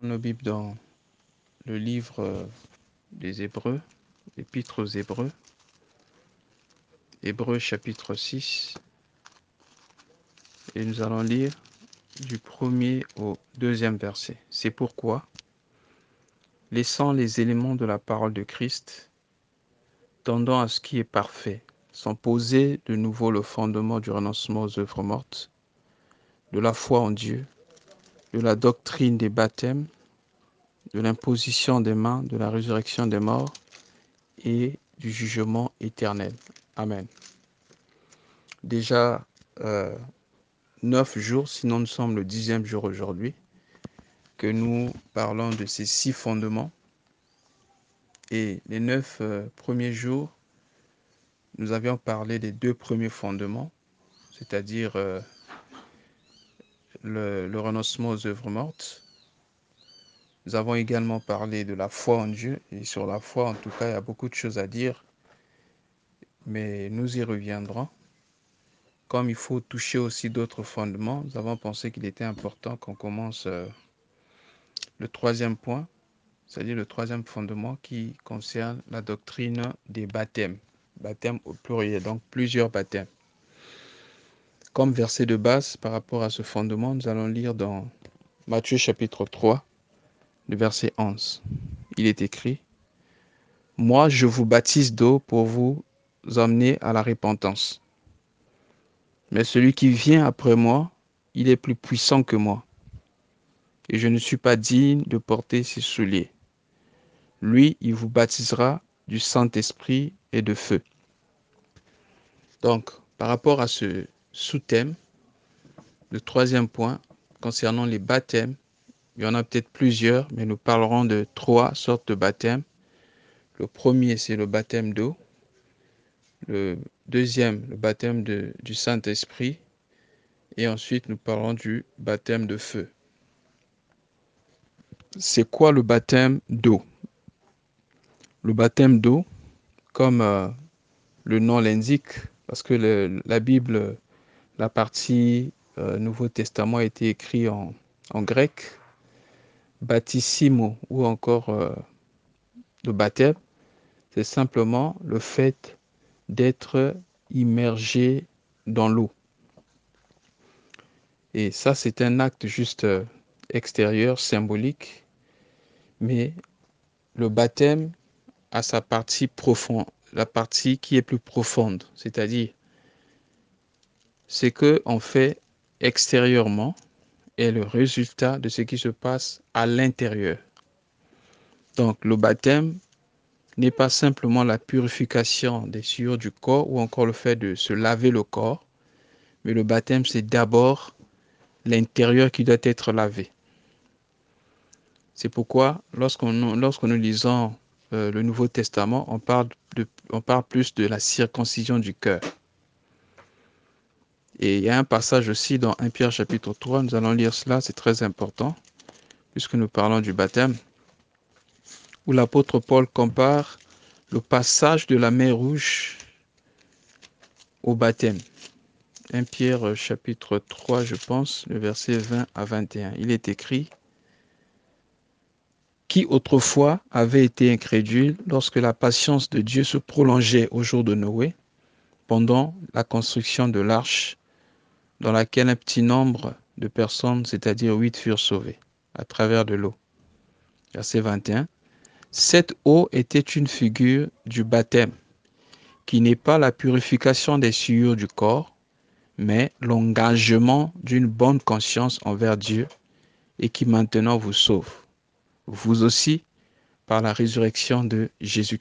Nos Bibles dans le livre des Hébreux, l'Épître aux Hébreux, Hébreux chapitre 6, et nous allons lire du premier au deuxième verset. C'est pourquoi, laissant les éléments de la parole de Christ, tendant à ce qui est parfait, sans poser de nouveau le fondement du renoncement aux œuvres mortes, de la foi en Dieu, de la doctrine des baptêmes, de l'imposition des mains, de la résurrection des morts et du jugement éternel. Amen. Déjà 9 jours, sinon nous sommes le 10e jour aujourd'hui, que nous parlons de ces 6 fondements. Et les 9 premiers jours, nous avions parlé des 2 premiers fondements, c'est-à-dire le renoncement aux œuvres mortes. Nous avons également parlé de la foi en Dieu, et sur la foi, en tout cas, il y a beaucoup de choses à dire, mais nous y reviendrons. Comme il faut toucher aussi d'autres fondements, nous avons pensé qu'il était important qu'on commence le 3e point, c'est-à-dire le 3e fondement qui concerne la doctrine des baptêmes. Baptême au pluriel, donc plusieurs baptêmes. Comme verset de base par rapport à ce fondement, nous allons lire dans Matthieu chapitre 3, le verset 11. Il est écrit: « Moi, je vous baptise d'eau pour vous emmener à la repentance. Mais celui qui vient après moi, il est plus puissant que moi, et je ne suis pas digne de porter ses souliers. Lui, il vous baptisera du Saint-Esprit et de feu. » Donc, par rapport à ce sous-thème, le 3e point, concernant les baptêmes, il y en a peut-être plusieurs, mais nous parlerons de 3 sortes de baptêmes. Le premier, c'est le baptême d'eau. Le deuxième, le baptême du Saint-Esprit. Et ensuite, nous parlerons du baptême de feu. C'est quoi le baptême d'eau? Le baptême d'eau, comme le nom l'indique, parce que la Bible, la partie Nouveau Testament a été écrite en grec, baptissimo ou encore le baptême, c'est simplement le fait d'être immergé dans l'eau. Et ça, c'est un acte juste extérieur, symbolique, mais le baptême a sa partie profonde, la partie qui est plus profonde, c'est-à-dire ce qu'on fait extérieurement est le résultat de ce qui se passe à l'intérieur. Donc le baptême n'est pas simplement la purification des souillures du corps ou encore le fait de se laver le corps, mais le baptême, c'est d'abord l'intérieur qui doit être lavé. C'est pourquoi, lorsque nous lisons le Nouveau Testament, on parle plus de la circoncision du cœur. Et il y a un passage aussi dans 1 Pierre chapitre 3, nous allons lire cela, c'est très important, puisque nous parlons du baptême, où l'apôtre Paul compare le passage de la mer Rouge au baptême. 1 Pierre chapitre 3, je pense, le verset 20 à 21. Il est écrit: « Qui autrefois avait été incrédule lorsque la patience de Dieu se prolongeait au jour de Noé, pendant la construction de l'arche, dans laquelle un petit nombre de personnes, c'est-à-dire 8, furent sauvées à travers de l'eau. » Verset 21. « Cette eau était une figure du baptême, qui n'est pas la purification des souillures du corps, mais l'engagement d'une bonne conscience envers Dieu et qui maintenant vous sauve, vous aussi, par la résurrection de Jésus-Christ. »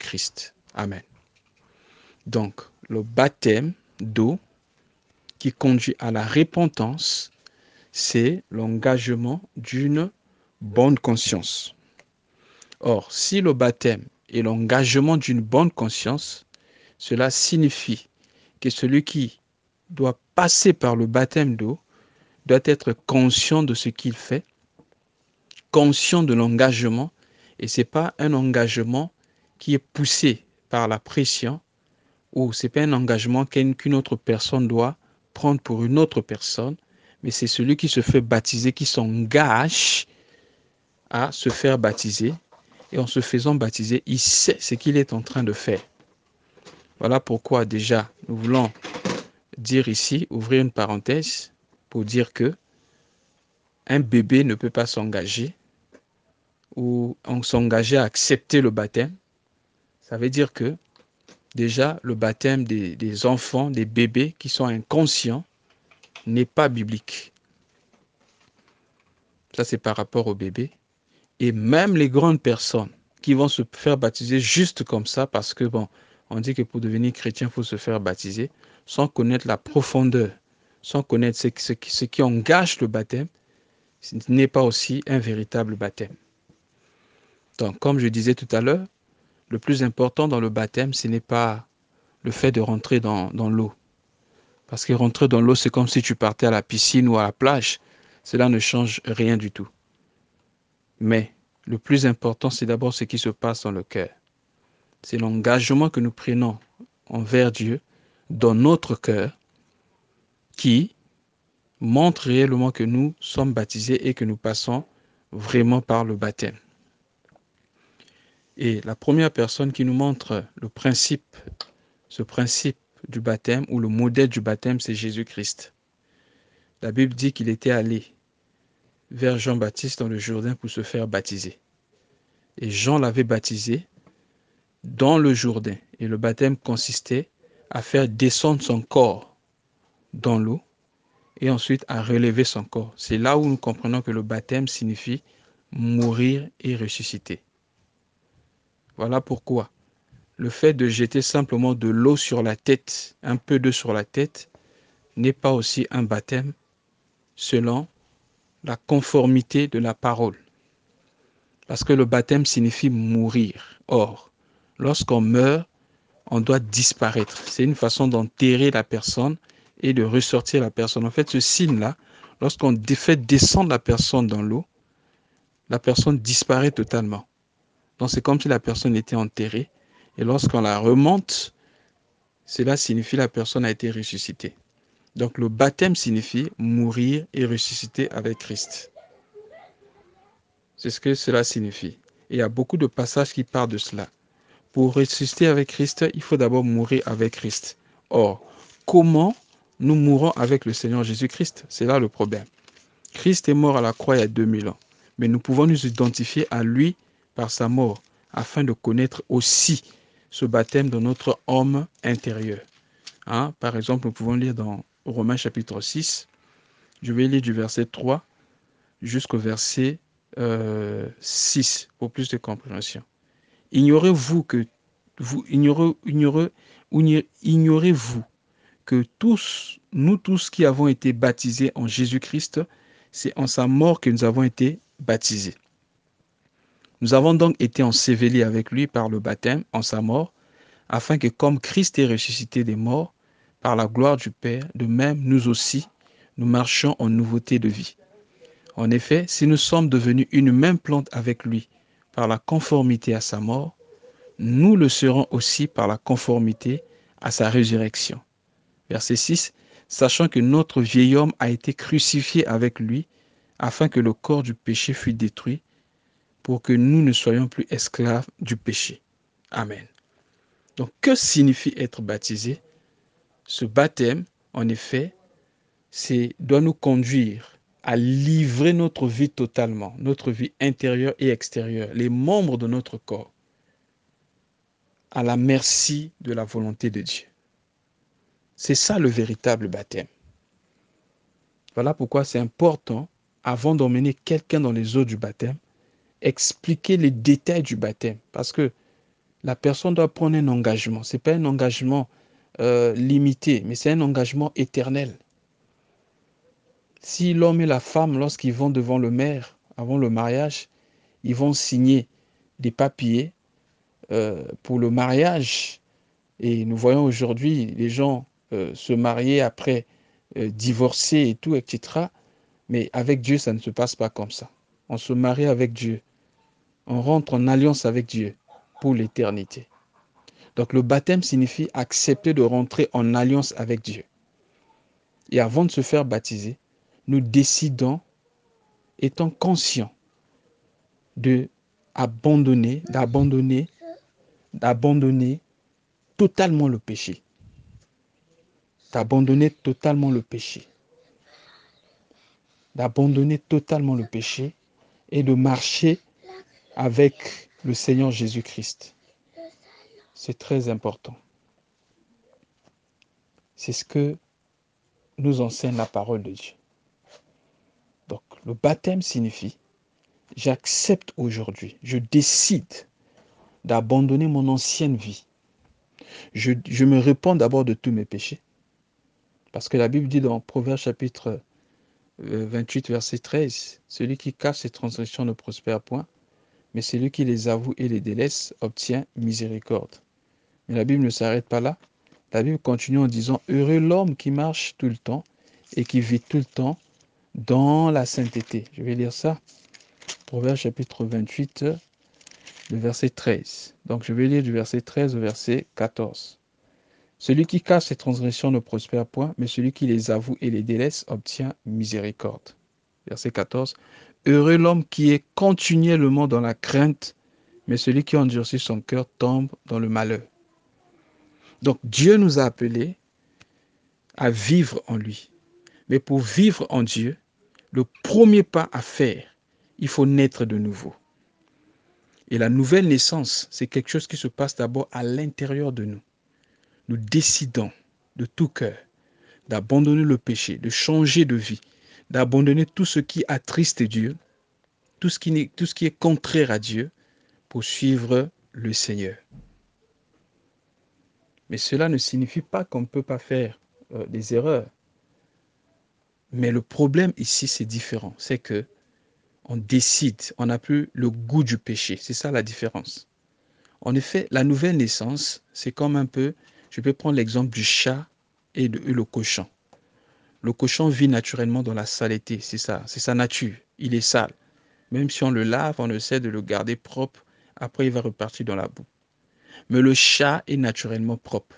Amen. Donc, le baptême d'eau qui conduit à la repentance, c'est l'engagement d'une bonne conscience. Or, si le baptême est l'engagement d'une bonne conscience, cela signifie que celui qui doit passer par le baptême d'eau doit être conscient de ce qu'il fait, conscient de l'engagement, et ce n'est pas un engagement qui est poussé par la pression, ou ce n'est pas un engagement qu'une autre personne doit prendre pour une autre personne, mais c'est celui qui se fait baptiser, qui s'engage à se faire baptiser. Et en se faisant baptiser, il sait ce qu'il est en train de faire. Voilà pourquoi déjà, nous voulons dire ici, ouvrir une parenthèse, pour dire que un bébé ne peut pas s'engager ou s'engager à accepter le baptême. Ça veut dire que déjà, le baptême des enfants, des bébés qui sont inconscients, n'est pas biblique. Ça, c'est par rapport aux bébés. Et même les grandes personnes qui vont se faire baptiser juste comme ça, parce que, bon, on dit que pour devenir chrétien, il faut se faire baptiser, sans connaître la profondeur, sans connaître ce qui engage le baptême, ce n'est pas aussi un véritable baptême. Donc, comme je disais tout à l'heure, le plus important dans le baptême, ce n'est pas le fait de rentrer dans l'eau. Parce que rentrer dans l'eau, c'est comme si tu partais à la piscine ou à la plage. Cela ne change rien du tout. Mais le plus important, c'est d'abord ce qui se passe dans le cœur. C'est l'engagement que nous prenons envers Dieu dans notre cœur qui montre réellement que nous sommes baptisés et que nous passons vraiment par le baptême. Et la première personne qui nous montre le principe, ce principe du baptême ou le modèle du baptême, c'est Jésus-Christ. La Bible dit qu'il était allé vers Jean-Baptiste dans le Jourdain pour se faire baptiser. Et Jean l'avait baptisé dans le Jourdain. Et le baptême consistait à faire descendre son corps dans l'eau et ensuite à relever son corps. C'est là où nous comprenons que le baptême signifie mourir et ressusciter. Voilà pourquoi le fait de jeter simplement de l'eau sur la tête, un peu d'eau sur la tête, n'est pas aussi un baptême selon la conformité de la parole. Parce que le baptême signifie mourir. Or, lorsqu'on meurt, on doit disparaître. C'est une façon d'enterrer la personne et de ressortir la personne. En fait, ce signe-là, lorsqu'on fait descendre la personne dans l'eau, la personne disparaît totalement. Donc, c'est comme si la personne était enterrée. Et lorsqu'on la remonte, cela signifie que la personne a été ressuscitée. Donc, le baptême signifie mourir et ressusciter avec Christ. C'est ce que cela signifie. Et il y a beaucoup de passages qui parlent de cela. Pour ressusciter avec Christ, il faut d'abord mourir avec Christ. Or, comment nous mourons avec le Seigneur Jésus-Christ? C'est là le problème. Christ est mort à la croix il y a 2000 ans. Mais nous pouvons nous identifier à lui par sa mort, afin de connaître aussi ce baptême de notre homme intérieur. Par exemple, nous pouvons lire dans Romains chapitre 6, je vais lire du verset 3 jusqu'au verset 6 pour plus de compréhension. Ignorez-vous que nous tous qui avons été baptisés en Jésus-Christ, c'est en sa mort que nous avons été baptisés. Nous avons donc été ensevelis avec lui par le baptême en sa mort, afin que comme Christ est ressuscité des morts, par la gloire du Père, de même nous aussi, nous marchions en nouveauté de vie. En effet, si nous sommes devenus une même plante avec lui par la conformité à sa mort, nous le serons aussi par la conformité à sa résurrection. Verset 6, sachant que notre vieil homme a été crucifié avec lui, afin que le corps du péché fût détruit, pour que nous ne soyons plus esclaves du péché. Amen. Donc, que signifie être baptisé? Ce baptême, en effet, doit nous conduire à livrer notre vie totalement, notre vie intérieure et extérieure, les membres de notre corps, à la merci de la volonté de Dieu. C'est ça le véritable baptême. Voilà pourquoi c'est important, avant d'emmener quelqu'un dans les eaux du baptême, expliquer les détails du baptême. Parce que la personne doit prendre un engagement. Ce n'est pas un engagement limité, mais c'est un engagement éternel. Si l'homme et la femme, lorsqu'ils vont devant le maire, avant le mariage, ils vont signer des papiers pour le mariage. Et nous voyons aujourd'hui les gens se marier après divorcer et tout, etc. Mais avec Dieu, ça ne se passe pas comme ça. On se marie avec Dieu. On rentre en alliance avec Dieu pour l'éternité. Donc le baptême signifie accepter de rentrer en alliance avec Dieu. Et avant de se faire baptiser, nous décidons, étant conscients d'abandonner totalement le péché. D'abandonner totalement le péché. D'abandonner totalement le péché et de marcher avec le Seigneur Jésus-Christ. C'est très important. C'est ce que nous enseigne la parole de Dieu. Donc, le baptême signifie, j'accepte aujourd'hui, je décide d'abandonner mon ancienne vie. Je me répands d'abord de tous mes péchés. Parce que la Bible dit dans Proverbe chapitre 28, verset 13, celui qui cache ses transgressions ne prospère point, mais celui qui les avoue et les délaisse obtient miséricorde. Mais la Bible ne s'arrête pas là. La Bible continue en disant, heureux l'homme qui marche tout le temps et qui vit tout le temps dans la sainteté. Je vais lire ça. Proverbe chapitre 28, le verset 13. Donc je vais lire du verset 13 au verset 14. Celui qui cache ses transgressions ne prospère point, mais celui qui les avoue et les délaisse obtient miséricorde. Verset 14. Heureux l'homme qui est continuellement dans la crainte, mais celui qui endurcit son cœur tombe dans le malheur. Donc Dieu nous a appelés à vivre en lui. Mais pour vivre en Dieu, le premier pas à faire, il faut naître de nouveau. Et la nouvelle naissance, c'est quelque chose qui se passe d'abord à l'intérieur de nous. Nous décidons de tout cœur d'abandonner le péché, de changer de vie, d'abandonner tout ce qui attriste Dieu, tout ce qui est contraire à Dieu pour suivre le Seigneur. Mais cela ne signifie pas qu'on ne peut pas faire des erreurs. Mais le problème ici, c'est différent. C'est que on décide, on n'a plus le goût du péché. C'est ça la différence. En effet, la nouvelle naissance, c'est comme un peu, je peux prendre l'exemple du chat et le cochon. Le cochon vit naturellement dans la saleté, c'est ça, c'est sa nature. Il est sale. Même si on le lave, on essaie de le garder propre, après il va repartir dans la boue. Mais le chat est naturellement propre.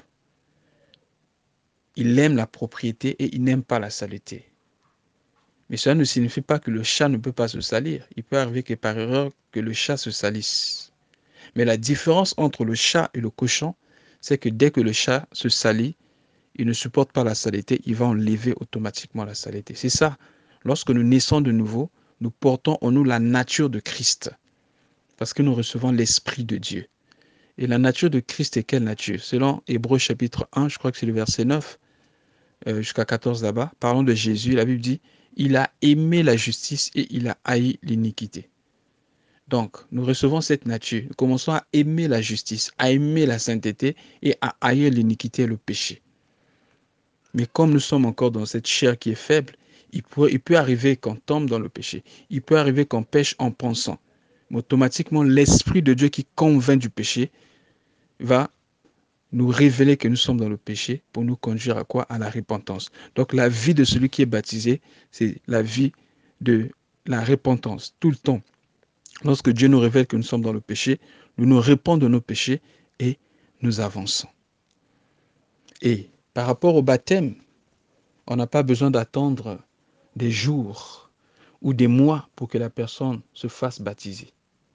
Il aime la propriété et il n'aime pas la saleté. Mais cela ne signifie pas que le chat ne peut pas se salir. Il peut arriver que par erreur que le chat se salisse. Mais la différence entre le chat et le cochon, c'est que dès que le chat se salit, il ne supporte pas la saleté, il va enlever automatiquement la saleté. C'est ça. Lorsque nous naissons de nouveau, nous portons en nous la nature de Christ. Parce que nous recevons l'Esprit de Dieu. Et la nature de Christ est quelle nature? Selon Hébreux chapitre 1, je crois que c'est le verset 9, jusqu'à 14 là-bas, parlant de Jésus, la Bible dit, il a aimé la justice et il a haï l'iniquité. Donc, nous recevons cette nature. Nous commençons à aimer la justice, à aimer la sainteté et à haïr l'iniquité et le péché. Mais comme nous sommes encore dans cette chair qui est faible, il peut arriver qu'on tombe dans le péché. Il peut arriver qu'on pêche en pensant. Mais automatiquement, l'Esprit de Dieu qui convainc du péché va nous révéler que nous sommes dans le péché pour nous conduire à quoi? À la repentance. Donc la vie de celui qui est baptisé, c'est la vie de la repentance, tout le temps. Lorsque Dieu nous révèle que nous sommes dans le péché, nous nous répandons de nos péchés et nous avançons. Et par rapport au baptême, on n'a pas besoin d'attendre des jours ou des mois pour que la personne se fasse baptiser.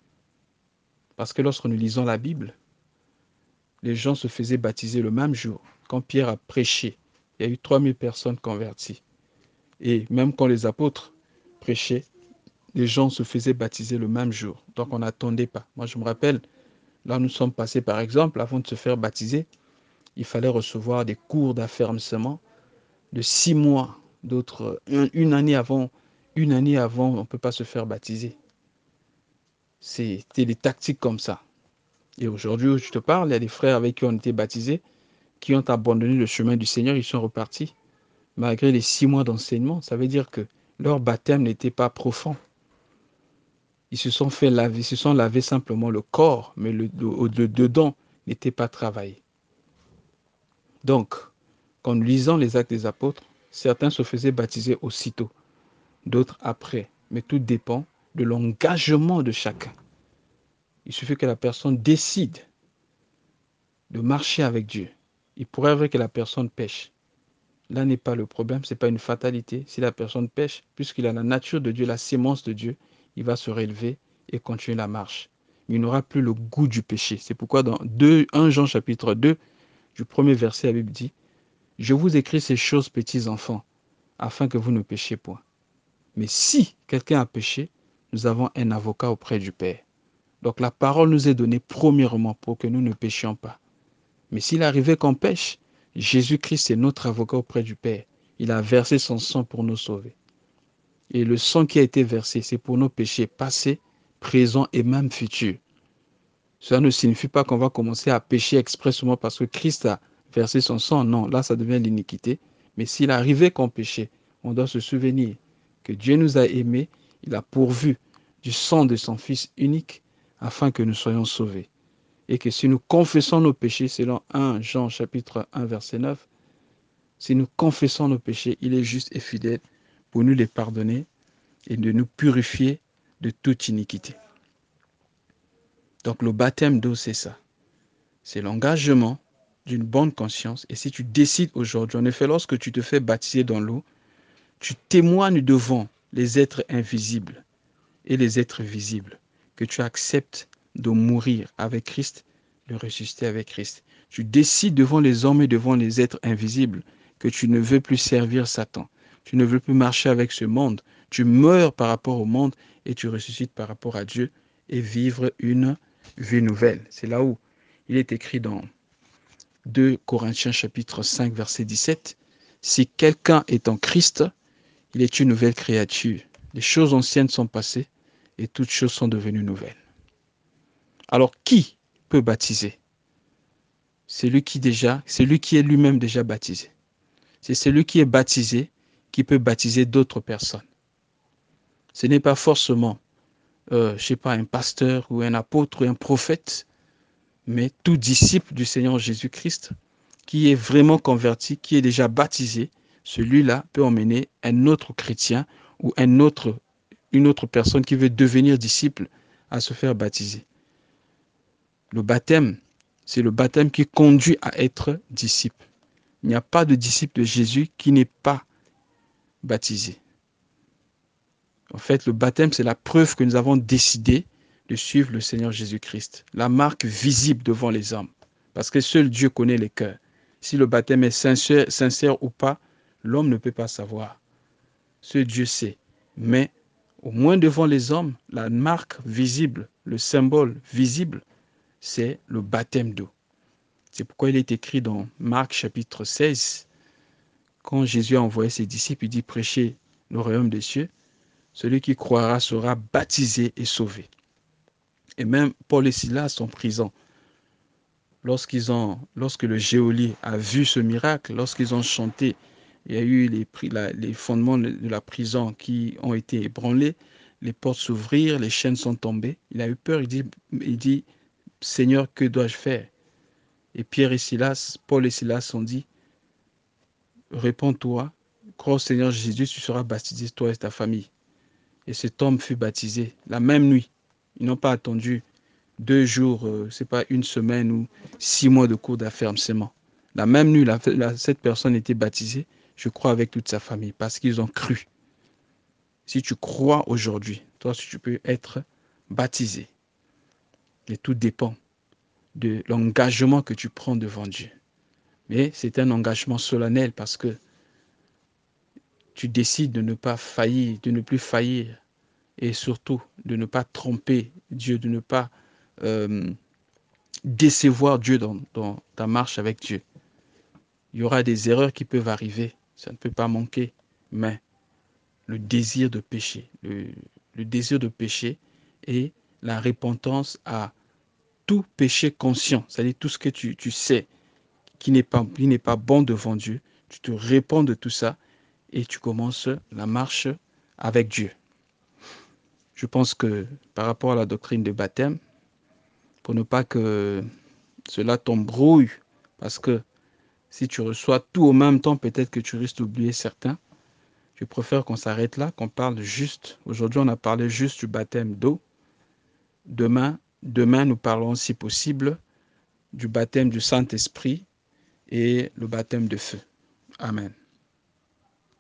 Parce que lorsque nous lisons la Bible, les gens se faisaient baptiser le même jour. Quand Pierre a prêché, il y a eu 3000 personnes converties. Et même quand les apôtres prêchaient, les gens se faisaient baptiser le même jour. Donc on n'attendait pas. Moi je me rappelle, là nous sommes passés par exemple, avant de se faire baptiser, il fallait recevoir des cours d'affermissement de 6 mois. D'autres, une année avant, on ne peut pas se faire baptiser. C'était des tactiques comme ça. Et aujourd'hui où je te parle, il y a des frères avec qui on était baptisés, qui ont abandonné le chemin du Seigneur, ils sont repartis. Malgré les 6 mois d'enseignement, ça veut dire que leur baptême n'était pas profond. Ils se sont fait laver, ils se sont lavés simplement le corps, mais le dedans n'était pas travaillé. Donc, quand nous lisons les Actes des Apôtres, certains se faisaient baptiser aussitôt, d'autres après. Mais tout dépend de l'engagement de chacun. Il suffit que la personne décide de marcher avec Dieu. Il pourrait arriver que la personne pêche. Là n'est pas le problème, ce n'est pas une fatalité. Si la personne pêche, puisqu'il a la nature de Dieu, la sémence de Dieu, il va se relever et continuer la marche. Il n'aura plus le goût du péché. C'est pourquoi dans 1 Jean chapitre 2, du premier verset, la Bible dit « Je vous écris ces choses, petits enfants, afin que vous ne péchiez point. Mais si quelqu'un a péché, nous avons un avocat auprès du Père. » Donc la parole nous est donnée premièrement pour que nous ne péchions pas. Mais s'il arrivait qu'on pêche, Jésus-Christ est notre avocat auprès du Père. Il a versé son sang pour nous sauver. Et le sang qui a été versé, c'est pour nos péchés passés, présents et même futurs. Cela ne signifie pas qu'on va commencer à pécher expressément parce que Christ a versé son sang. Non, là, ça devient l'iniquité. Mais s'il arrivait qu'on péchait, on doit se souvenir que Dieu nous a aimés, il a pourvu du sang de son Fils unique afin que nous soyons sauvés. Et que si nous confessons nos péchés, selon 1 Jean chapitre 1 verset 9, si nous confessons nos péchés, il est juste et fidèle pour nous les pardonner et de nous purifier de toute iniquité. Donc le baptême d'eau, c'est ça. C'est l'engagement d'une bonne conscience. Et si tu décides aujourd'hui, en effet, lorsque tu te fais baptiser dans l'eau, tu témoignes devant les êtres invisibles et les êtres visibles que tu acceptes de mourir avec Christ, de ressusciter avec Christ. Tu décides devant les hommes et devant les êtres invisibles que tu ne veux plus servir Satan. Tu ne veux plus marcher avec ce monde. Tu meurs par rapport au monde et tu ressuscites par rapport à Dieu et vivre une vie nouvelle. C'est là où il est écrit dans 2 Corinthiens chapitre 5 verset 17. Si quelqu'un est en Christ, il est une nouvelle créature. Les choses anciennes sont passées et toutes choses sont devenues nouvelles. Alors qui peut baptiser? Celui qui est lui-même déjà baptisé. C'est celui qui est baptisé qui peut baptiser d'autres personnes. Ce n'est pas forcément, un pasteur ou un apôtre ou un prophète, mais tout disciple du Seigneur Jésus-Christ qui est vraiment converti, qui est déjà baptisé, celui-là peut emmener un autre chrétien ou une autre personne qui veut devenir disciple à se faire baptiser. Le baptême, c'est le baptême qui conduit à être disciple. Il n'y a pas de disciple de Jésus qui n'est pas baptisé. En fait, le baptême, c'est la preuve que nous avons décidé de suivre le Seigneur Jésus-Christ. La marque visible devant les hommes. Parce que seul Dieu connaît les cœurs. Si le baptême est sincère ou pas, l'homme ne peut pas savoir. Seul Dieu sait. Mais au moins devant les hommes, la marque visible, le symbole visible, c'est le baptême d'eau. C'est pourquoi il est écrit dans Marc chapitre 16, quand Jésus a envoyé ses disciples, il dit prêchez le royaume des cieux. Celui qui croira sera baptisé et sauvé. Et même Paul et Silas sont prison. Lorsque le geôlier a vu ce miracle, lorsqu'ils ont chanté, il y a eu les fondements de la prison qui ont été ébranlés, les portes s'ouvrirent, les chaînes sont tombées. Il a eu peur, il dit Seigneur, que dois-je faire? Et Paul et Silas ont dit réponds-toi, crois au Seigneur Jésus, tu seras baptisé, toi et ta famille. Et cet homme fut baptisé la même nuit. Ils n'ont pas attendu 2 jours, c'est pas une semaine ou 6 mois de cours d'affermissement. La même nuit, cette personne était baptisée, je crois, avec toute sa famille, parce qu'ils ont cru. Si tu crois aujourd'hui, toi, si tu peux être baptisé. Et tout dépend de l'engagement que tu prends devant Dieu. Mais c'est un engagement solennel parce que tu décides de ne pas faillir, de ne plus faillir, et surtout de ne pas tromper Dieu, de ne pas décevoir Dieu dans ta marche avec Dieu. Il y aura des erreurs qui peuvent arriver, ça ne peut pas manquer, mais le désir de pécher, le désir de pécher et la repentance à tout péché conscient, c'est-à-dire tout ce que tu sais qui n'est pas bon devant Dieu, tu te répands de tout ça et tu commences la marche avec Dieu. Je pense que par rapport à la doctrine de baptême, pour ne pas que cela t'embrouille, parce que si tu reçois tout au même temps, peut-être que tu risques d'oublier certains. Je préfère qu'on s'arrête là, qu'on parle juste. Aujourd'hui, on a parlé juste du baptême d'eau. Demain, nous parlerons, si possible, du baptême du Saint-Esprit et le baptême de feu. Amen.